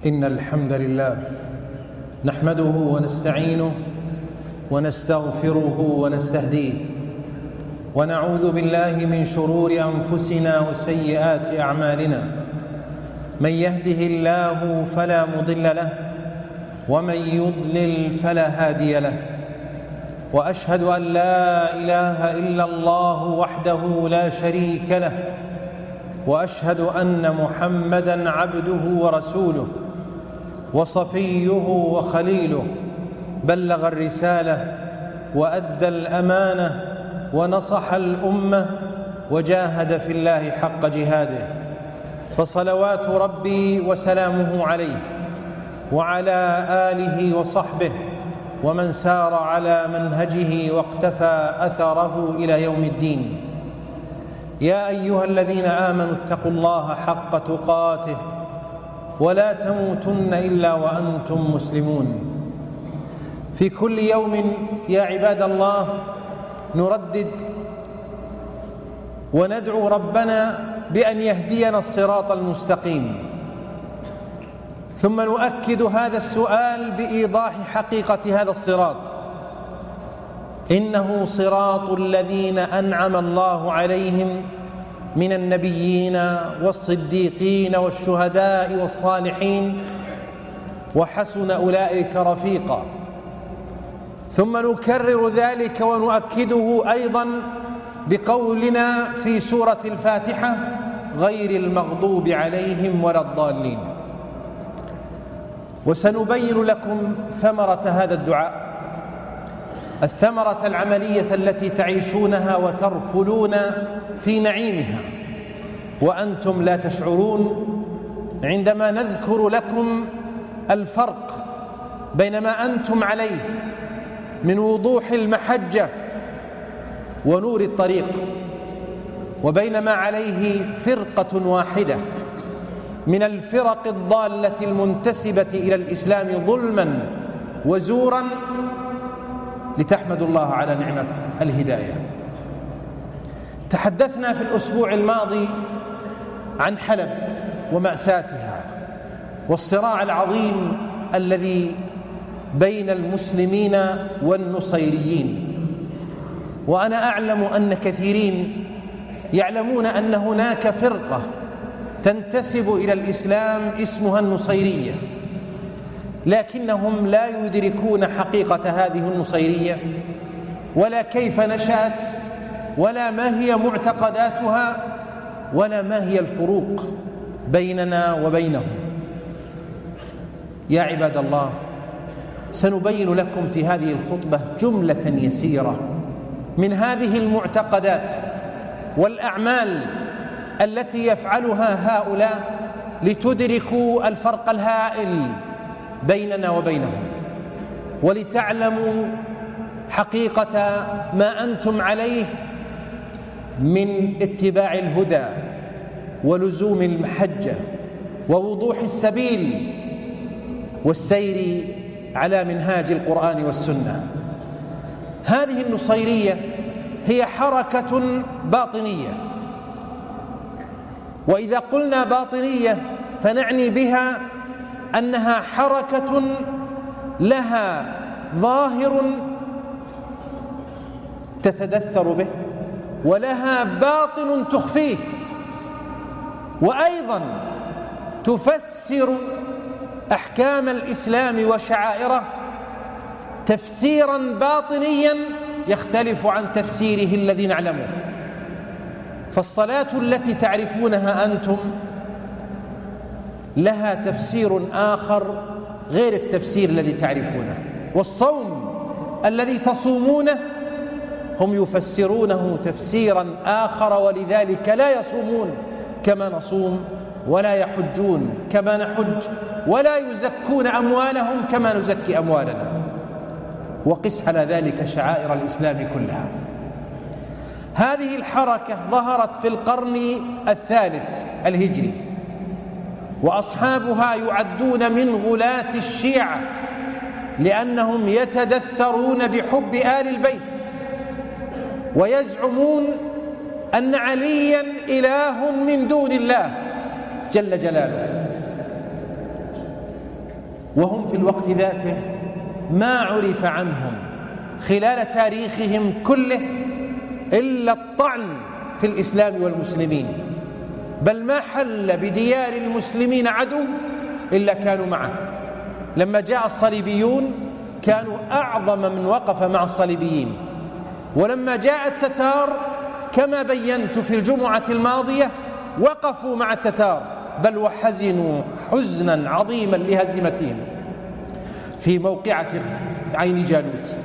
إن الحمد لله نحمده ونستعينه ونستغفره ونستهديه، ونعوذ بالله من شرور أنفسنا وسيئات أعمالنا. من يهده الله فلا مضل له، ومن يضلل فلا هادي له. وأشهد أن لا إله إلا الله وحده لا شريك له، وأشهد أن محمدًا عبده ورسوله وصفيه وخليله، بلغ الرسالة وأدى الأمانة ونصح الأمة وجاهد في الله حق جهاده، فصلوات ربي وسلامه عليه وعلى آله وصحبه ومن سار على منهجه واقتفى أثره إلى يوم الدين. يا أيها الذين آمنوا اتقوا الله حق تقاته ولا تموتن إلا وأنتم مسلمون. في كل يوم يا عباد الله نردد وندعو ربنا بأن يهدينا الصراط المستقيم، ثم نؤكد هذا السؤال بإيضاح حقيقة هذا الصراط. إنه صراط الذين أنعم الله عليهم من النبيين والصديقين والشهداء والصالحين، وحسن أولئك رفيقا. ثم نكرر ذلك ونؤكده أيضا بقولنا في سورة الفاتحة: غير المغضوب عليهم ولا الضالين. وسنبين لكم ثمرة هذا الدعاء، الثمرة العملية التي تعيشونها وترفلون في نعيمها وأنتم لا تشعرون، عندما نذكر لكم الفرق بين ما أنتم عليه من وضوح المحجة ونور الطريق، وبين ما عليه فرقة واحدة من الفرق الضالة المنتسبة إلى الإسلام ظلما وزورا، لتحمدوا الله على نعمة الهداية. تحدثنا في الأسبوع الماضي عن حلب ومأساتها والصراع العظيم الذي بين المسلمين والنصيريين، وأنا أعلم أن كثيرين يعلمون أن هناك فرقة تنتسب إلى الإسلام اسمها النصيرية، لكنهم لا يدركون حقيقة هذه النصيرية ولا كيف نشأت ولا ما هي معتقداتها ولا ما هي الفروق بيننا وبينهم. يا عباد الله، سنبين لكم في هذه الخطبة جملة يسيرة من هذه المعتقدات والأعمال التي يفعلها هؤلاء لتدركوا الفرق الهائل بيننا وبينهم، ولتعلموا حقيقة ما أنتم عليه من اتباع الهدى ولزوم المحجة ووضوح السبيل والسير على منهاج القرآن والسنة. هذه النصيرية هي حركة باطنية، وإذا قلنا باطنية فنعني بها أنها حركة لها ظاهر تتدثر به ولها باطن تخفيه، وأيضا تفسر أحكام الإسلام وشعائره تفسيرا باطنيا يختلف عن تفسيره الذي نعلمه. فالصلاة التي تعرفونها أنتم لها تفسير آخر غير التفسير الذي تعرفونه، والصوم الذي تصومونه هم يفسرونه تفسيرا آخر، ولذلك لا يصومون كما نصوم، ولا يحجون كما نحج، ولا يزكون أموالهم كما نزكي أموالنا. وقس على ذلك شعائر الإسلام كلها. هذه الحركة ظهرت في القرن الثالث الهجري، وأصحابها يعدون من غلاة الشيعة لأنهم يتدثرون بحب آل البيت، ويزعمون أن عليا إله من دون الله جل جلاله. وهم في الوقت ذاته ما عرف عنهم خلال تاريخهم كله إلا الطعن في الإسلام والمسلمين، بل ما حل بديار المسلمين عدو إلا كانوا معه. لما جاء الصليبيون كانوا أعظم من وقف مع الصليبيين، ولما جاء التتار كما بينت في الجمعة الماضية وقفوا مع التتار، بل وحزنوا حزنا عظيما لهزيمتهم في موقعة عين جالوت.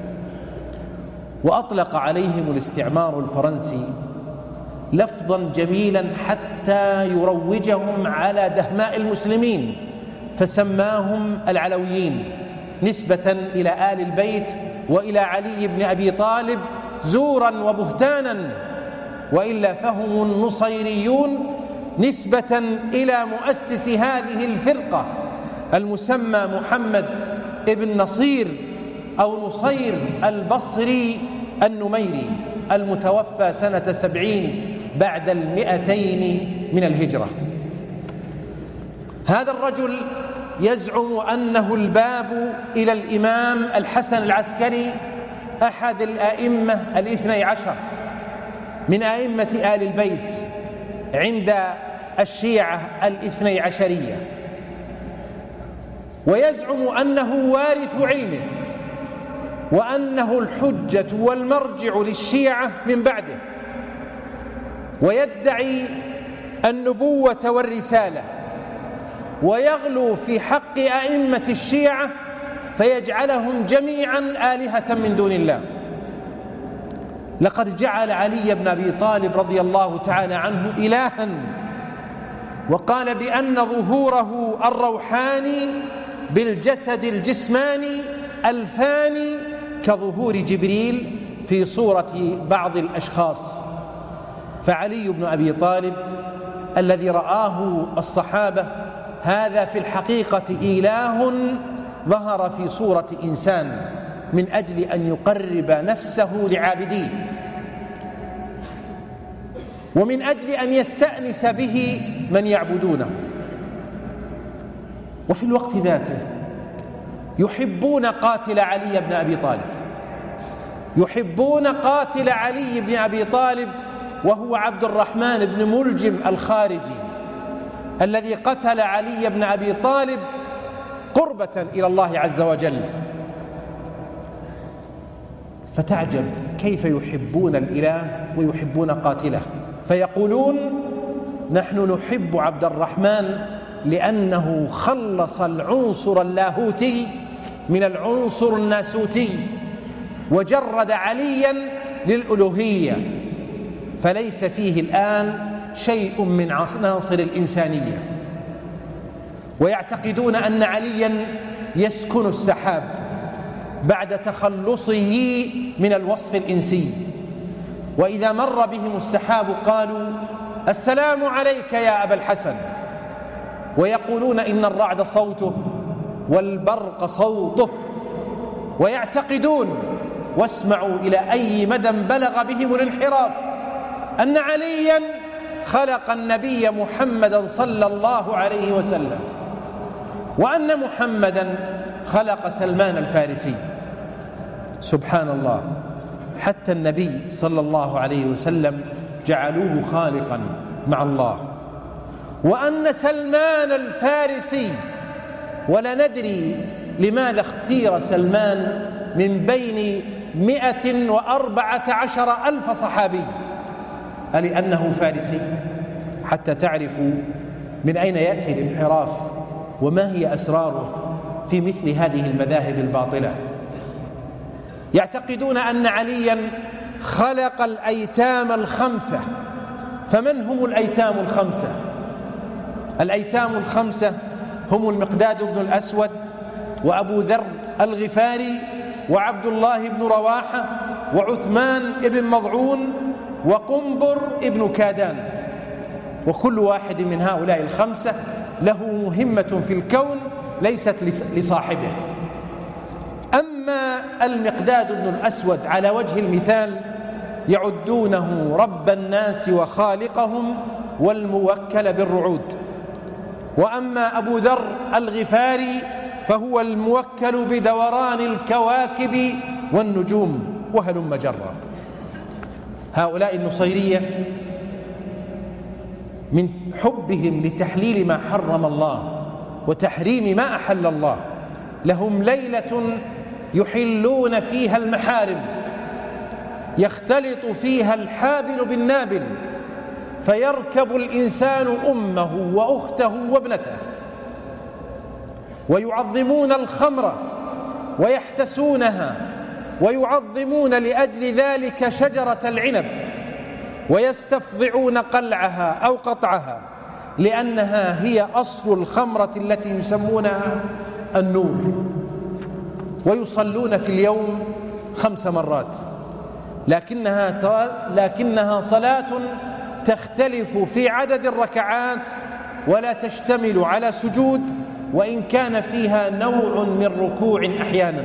وأطلق عليهم الاستعمار الفرنسي لفظا جميلا حتى يروجهم على دهماء المسلمين، فسماهم العلويين نسبة إلى آل البيت وإلى علي بن أبي طالب زورا وبهتانا، وإلا فهم النصيريون نسبة إلى مؤسس هذه الفرقة المسمى محمد ابن نصير أو نصير البصري النميري المتوفى سنة 70 بعد 200 من الهجرة. هذا الرجل يزعم أنه الباب إلى الإمام الحسن العسكري أحد الآئمة 12 من آئمة آل البيت عند الشيعة 12، ويزعم أنه وارث علمه وأنه الحجة والمرجع للشيعة من بعده، ويدعي النبوة والرسالة، ويغلو في حق أئمة الشيعة فيجعلهم جميعا آلهة من دون الله. لقد جعل علي بن أبي طالب رضي الله تعالى عنه إلها، وقال بأن ظهوره الروحاني بالجسد الجسماني الفاني كظهور جبريل في صورة بعض الأشخاص. فعلي بن أبي طالب الذي رآه الصحابة هذا في الحقيقة إله ظهر في صورة إنسان من أجل أن يقرب نفسه لعابديه، ومن أجل أن يستأنس به من يعبدونه. وفي الوقت ذاته يحبون قاتل علي بن أبي طالب، يحبون قاتل علي بن أبي طالب وهو عبد الرحمن بن ملجم الخارجي الذي قتل علي بن أبي طالب قربة إلى الله عز وجل. فتعجب كيف يحبون الإله ويحبون قاتله، فيقولون نحن نحب عبد الرحمن لأنه خلص العنصر اللاهوتي من العنصر الناسوتي وجرد عليا للألوهية، فليس فيه الآن شيء من عناصر الإنسانية. ويعتقدون أن عليا يسكن السحاب بعد تخلصه من الوصف الإنسي، وإذا مر بهم السحاب قالوا السلام عليك يا أبا الحسن، ويقولون إن الرعد صوته والبرق صوته. ويعتقدون، واسمعوا إلى أي مدى بلغ بهم الانحراف، أن عليا خلق النبي محمدا صلى الله عليه وسلم، وأن محمدا خلق سلمان الفارسي. سبحان الله، حتى النبي صلى الله عليه وسلم جعلوه خالقا مع الله. وأن سلمان الفارسي، ولا ندري لماذا اختير سلمان من بين 114,000 صحابي، ألأنه فارسي؟ حتى تعرفوا من أين يأتي الانحراف وما هي أسراره في مثل هذه المذاهب الباطلة. يعتقدون أن عليا خلق الأيتام 5. فمن هم الأيتام 5؟ الأيتام 5 هم المقداد بن الأسود، وأبو ذر الغفاري، وعبد الله بن رواحة، وعثمان بن مضعون، وقنبر بن كادان. وكل واحد من هؤلاء 5 له مهمة في الكون ليست لصاحبه. أما المقداد بن الأسود على وجه المثال يعدونه رب الناس وخالقهم والموكل بالرعود. وأما أبو ذر الغفاري فهو الموكل بدوران الكواكب والنجوم وهلم جرا. هؤلاء النصيرية من حبهم لتحليل ما حرم الله وتحريم ما أحل الله لهم ليلة يحلون فيها المحارم، يختلط فيها الحابل بالنابل، فيركب الإنسان أمه وأخته وابنته، ويعظمون الخمر ويحتسونها، ويعظمون لأجل ذلك شجرة العنب، ويستفضعون قلعها أو قطعها لأنها هي أصل الخمرة التي يسمونها النور. ويصلون في اليوم 5 مرات، لكنها صلاة تختلف في عدد الركعات ولا تشتمل على سجود، وإن كان فيها نوع من ركوع أحيانا.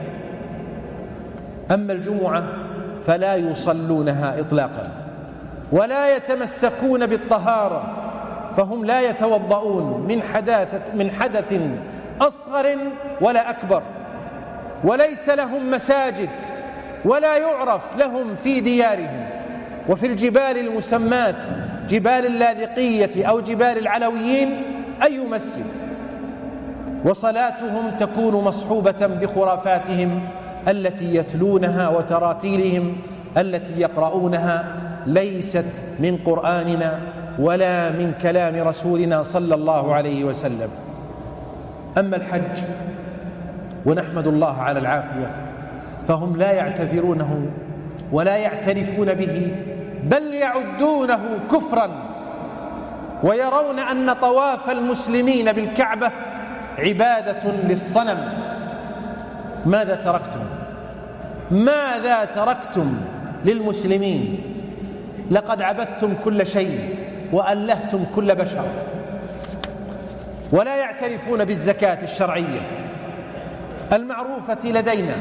أما الجمعة فلا يصلونها إطلاقا ولا يتمسكون بالطهارة، فهم لا يتوضؤون من حدث أصغر ولا أكبر، وليس لهم مساجد ولا يعرف لهم في ديارهم وفي الجبال المسمات جبال اللاذقية أو جبال العلويين أي مسجد. وصلاتهم تكون مصحوبة بخرافاتهم التي يتلونها وتراتيلهم التي يقرؤونها ليست من قرآننا ولا من كلام رسولنا صلى الله عليه وسلم. أما الحج ونحمد الله على العافية فهم لا يعتذرونه ولا يعترفون به، بل يعدونه كفرا، ويرون أن طواف المسلمين بالكعبة عبادة للصنم. ماذا تركتم؟ ماذا تركتم للمسلمين؟ لقد عبدتم كل شيء وألهتم كل بشر. ولا يعترفون بالزكاة الشرعية المعروفة لدينا،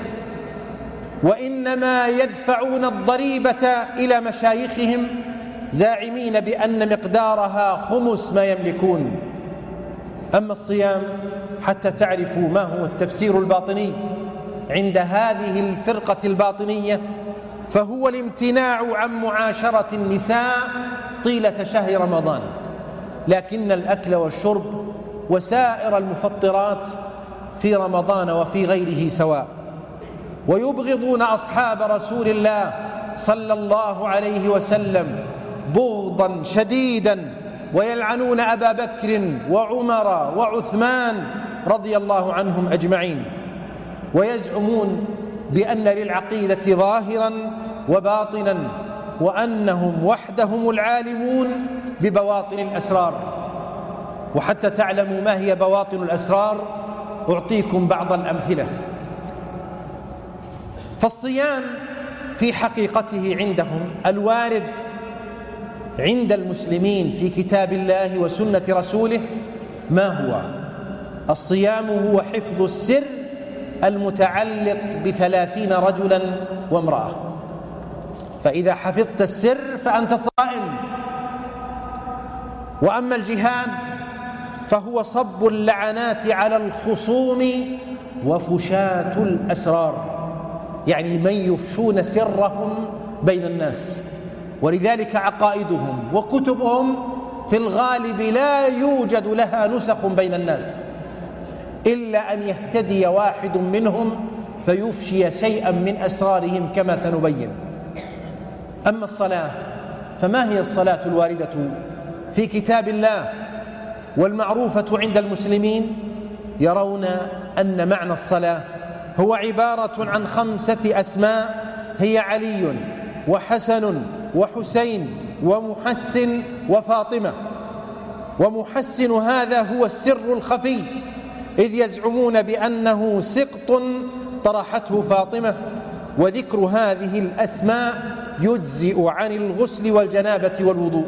وإنما يدفعون الضريبة إلى مشايخهم زاعمين بأن مقدارها 5 ما يملكون. أما الصيام حتى تعرفوا ما هو التفسير الباطني عند هذه الفرقة الباطنية، فهو الامتناع عن معاشرة النساء طيلة شهر رمضان، لكن الأكل والشرب وسائر المفطرات في رمضان وفي غيره سواء. ويبغضون أصحاب رسول الله صلى الله عليه وسلم بغضا شديدا، ويلعنون أبا بكر وعمر وعثمان رضي الله عنهم أجمعين، ويزعمون بأن للعقيدة ظاهرا وباطنا، وأنهم وحدهم العالمون ببواطن الأسرار. وحتى تعلموا ما هي بواطن الأسرار أعطيكم بعض الأمثلة. فالصيام في حقيقته عندهم الوارد عند المسلمين في كتاب الله وسنة رسوله ما هو؟ الصيام هو حفظ السر المتعلق ب30 رجلا وامرأة، فإذا حفظت السر فأنت صائم. وأما الجهاد فهو صب اللعنات على الخصوم وفشاة الأسرار، يعني من يفشون سرهم بين الناس. ولذلك عقائدهم وكتبهم في الغالب لا يوجد لها نسخ بين الناس، إلا أن يهتدي واحد منهم فيفشي شيئا من أسرارهم كما سنبين. أما الصلاة فما هي الصلاة الواردة في كتاب الله والمعروفة عند المسلمين؟ يرون أن معنى الصلاة هو عبارة عن 5 أسماء، هي علي وحسن وحسين ومحسن وفاطمة. ومحسن هذا هو السر الخفي، إذ يزعمون بأنه سقط طرحته فاطمة، وذكر هذه الأسماء يجزئ عن الغسل والجنابة والوضوء.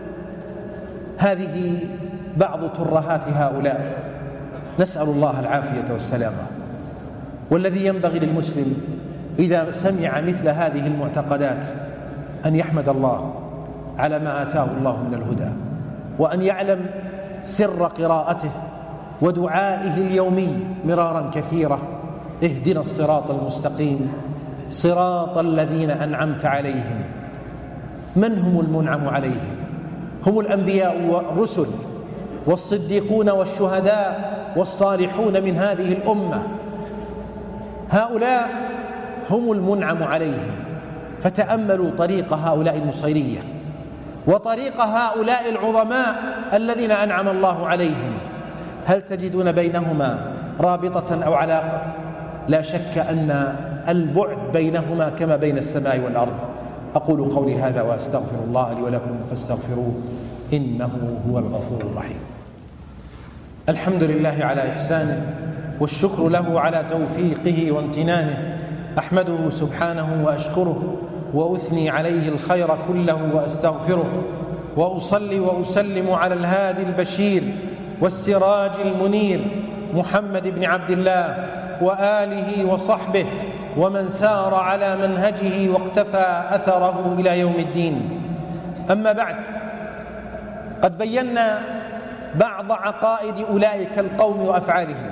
هذه بعض ترهات هؤلاء، نسأل الله العافية والسلامة. والذي ينبغي للمسلم إذا سمع مثل هذه المعتقدات أن يحمد الله على ما آتاه الله من الهدى، وأن يعلم سر قراءته ودعائه اليومي مرارا كثيرا: اهدنا الصراط المستقيم صراط الذين أنعمت عليهم. من هم المنعم عليهم؟ هم الأنبياء والرسل والصديقون والشهداء والصالحون من هذه الأمة. هؤلاء هم المنعم عليهم. فتأملوا طريق هؤلاء النصيرية وطريق هؤلاء العظماء الذين أنعم الله عليهم، هل تجدون بينهما رابطة أو علاقة؟ لا شك أن البعد بينهما كما بين السماء والأرض. أقول قولي هذا وأستغفر الله لي ولكم فاستغفروه إنه هو الغفور الرحيم. الحمد لله على إحسانه، والشكر له على توفيقه وامتنانه. أحمده سبحانه وأشكره، وأثني عليه الخير كله وأستغفره، وأصلي وأسلم على الهادي البشير والسراج المنير محمد بن عبد الله وآله وصحبه ومن سار على منهجه واقتفى أثره إلى يوم الدين. أما بعد، قد بينا بعض عقائد أولئك القوم وأفعالهم،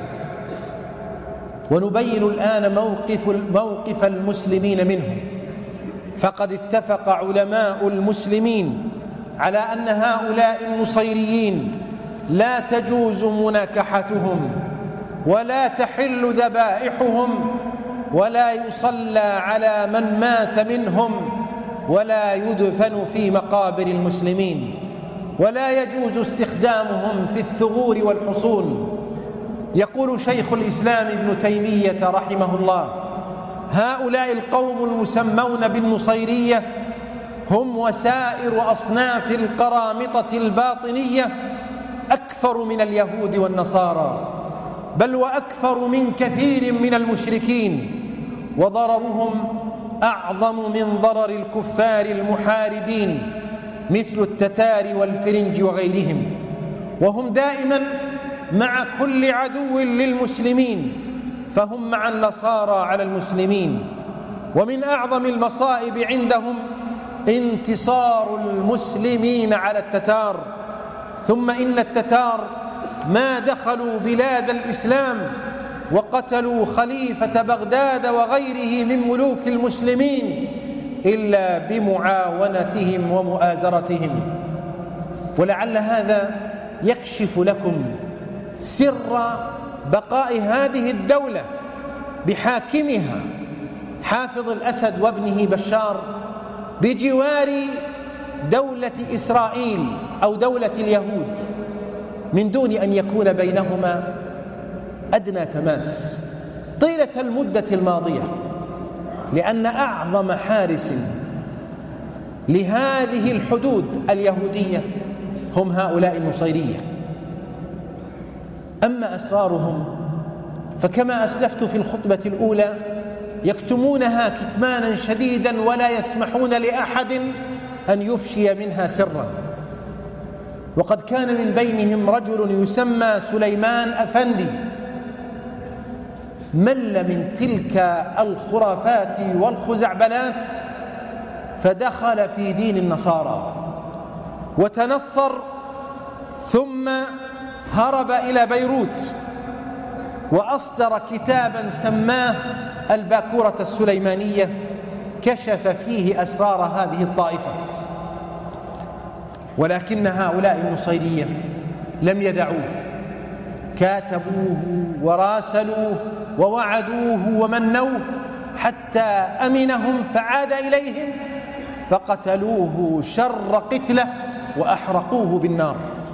ونبين الآن موقف المسلمين منهم. فقد اتفق علماء المسلمين على أن هؤلاء النصيريين لا تجوز مناكحتهم، ولا تحل ذبائحهم، ولا يصلى على من مات منهم، ولا يدفن في مقابر المسلمين، ولا يجوز استخدامهم في الثغور والحصون. يقول شيخ الإسلام ابن تيمية رحمه الله: هؤلاء القوم المسمون بالنصيرية هم وسائر أصناف القرامطة الباطنية أكثر من اليهود والنصارى، بل وأكثر من كثير من المشركين، وضررهم أعظم من ضرر الكفار المحاربين مثل التتار والفرنج وغيرهم، وهم دائما مع كل عدو للمسلمين، فهم مع النصارى على المسلمين. ومن أعظم المصائب عندهم انتصار المسلمين على التتار. ثم إن التتار ما دخلوا بلاد الإسلام وقتلوا خليفة بغداد وغيره من ملوك المسلمين إلا بمعاونتهم ومؤازرتهم. ولعل هذا يكشف لكم سر بقاء هذه الدولة بحاكمها حافظ الأسد وابنه بشار بجوار دولة إسرائيل أو دولة اليهود، من دون أن يكون بينهما أدنى تماس طيلة المدة الماضية، لأن أعظم حارس لهذه الحدود اليهودية هم هؤلاء النصيرية. أما أسرارهم فكما أسلفت في الخطبة الأولى يكتمونها كتمانا شديدا، ولا يسمحون لأحد أن يفشي منها سرا. وقد كان من بينهم رجل يسمى سليمان أفندي، مل من تلك الخرافات والخزعبلات فدخل في دين النصارى وتنصر، ثم هرب إلى بيروت وأصدر كتابا سماه الباكورة السليمانية، كشف فيه أسرار هذه الطائفة. ولكن هؤلاء النصيرية لم يدعوه، كاتبوه وراسلوه ووعدوه ومنوه حتى أمنهم فعاد إليهم فقتلوه شر قتله وأحرقوه بالنار.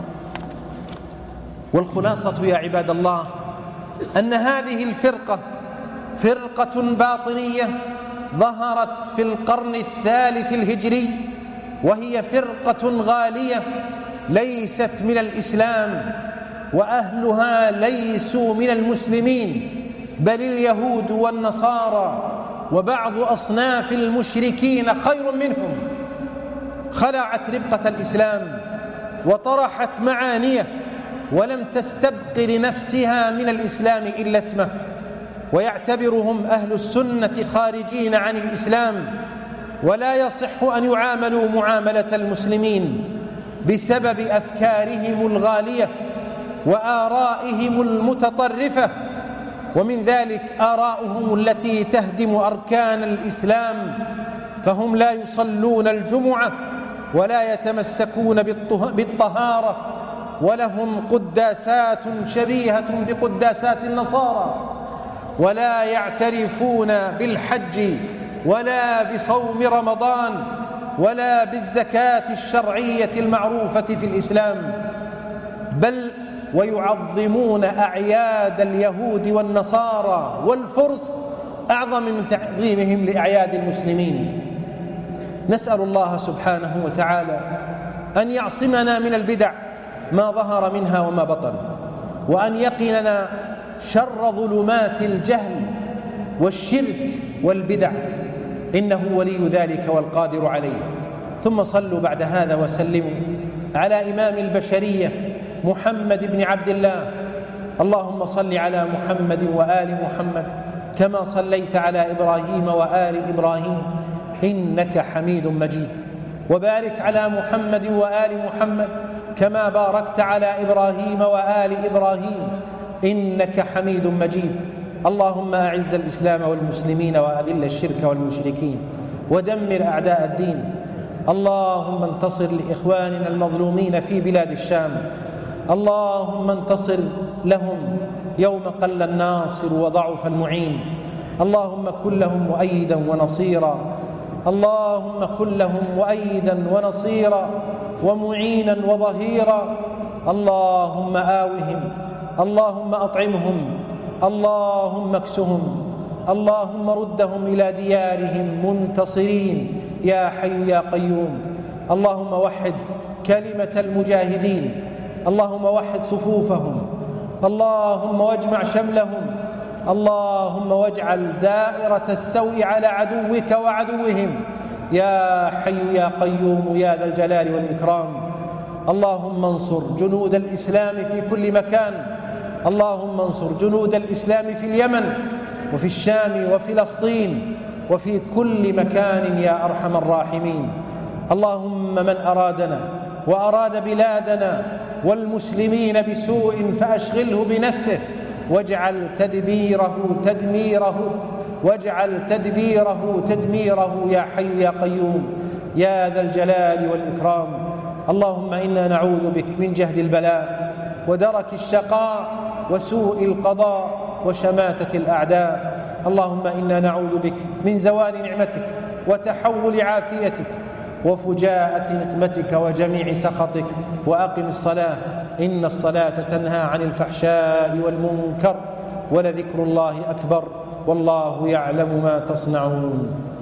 والخلاصة يا عباد الله أن هذه الفرقة فرقة باطنية ظهرت في القرن الثالث الهجري، وهي فرقة غالية ليست من الإسلام، وأهلها ليسوا من المسلمين، بل اليهود والنصارى وبعض أصناف المشركين خير منهم. خلعت ربقة الإسلام وطرحت معانيه، ولم تستبق لنفسها من الإسلام إلا اسمه، ويعتبرهم أهل السنة خارجين عن الإسلام، ولا يصح أن يعاملوا معاملة المسلمين بسبب أفكارهم الغالية وآرائهم المتطرفة، ومن ذلك آراؤهم التي تهدم أركان الإسلام، فهم لا يصلون الجمعة ولا يتمسكون بالطهارة، ولهم قداسات شبيهة بقداسات النصارى، ولا يعترفون بالحج ولا بصوم رمضان ولا بالزكاة الشرعية المعروفة في الإسلام، بل ويعظمون أعياد اليهود والنصارى والفرس أعظم من تعظيمهم لأعياد المسلمين. نسأل الله سبحانه وتعالى أن يعصمنا من البدع ما ظهر منها وما بطن، وأن يقينا شر ظلمات الجهل والشرك والبدع، إنه ولي ذلك والقادر عليه. ثم صلوا بعد هذا وسلموا على إمام البشرية محمد بن عبد الله. اللهم صل على محمد وآل محمد كما صليت على إبراهيم وآل إبراهيم إنك حميد مجيد، وبارك على محمد وآل محمد كما باركت على إبراهيم وآل إبراهيم إنك حميد مجيد. اللهم أعز الإسلام والمسلمين وأذل الشرك والمشركين ودمر أعداء الدين. اللهم انتصر لإخواننا المظلومين في بلاد الشام، اللهم انتصر لهم يوم قل الناصر وضعف المعين. اللهم كن لهم مؤيدا ونصيرا، اللهم كن لهم مؤيدا ونصيرا ومعينا وظهيرا. اللهم آوهم، اللهم أطعمهم، اللهم اكسهم، اللهم ردهم إلى ديارهم منتصرين يا حي يا قيوم. اللهم وحد كلمة المجاهدين، اللهم وحد صفوفهم، اللهم واجمع شملهم، اللهم واجعل دائرة السوء على عدوك وعدوهم يا حي يا قيوم يا ذا الجلال والإكرام. اللهم انصر جنود الإسلام في كل مكان، اللهم انصر جنود الإسلام في اليمن وفي الشام وفلسطين وفي كل مكان يا أرحم الراحمين. اللهم من أرادنا وأراد بلادنا والمسلمين بسوء فأشغله بنفسه، واجعل تدبيره تدميره يا حي يا قيوم يا ذا الجلال والإكرام. اللهم إنا نعوذ بك من جهد البلاء ودرك الشقاء وسوء القضاء وشماتة الأعداء. اللهم إنا نعوذ بك من زوال نعمتك وتحول عافيتك وفجاءة نقمتك وجميع سخطك. وأقم الصلاة إن الصلاة تنهى عن الفحشاء والمنكر، ولذكر الله أكبر والله يعلم ما تصنعون.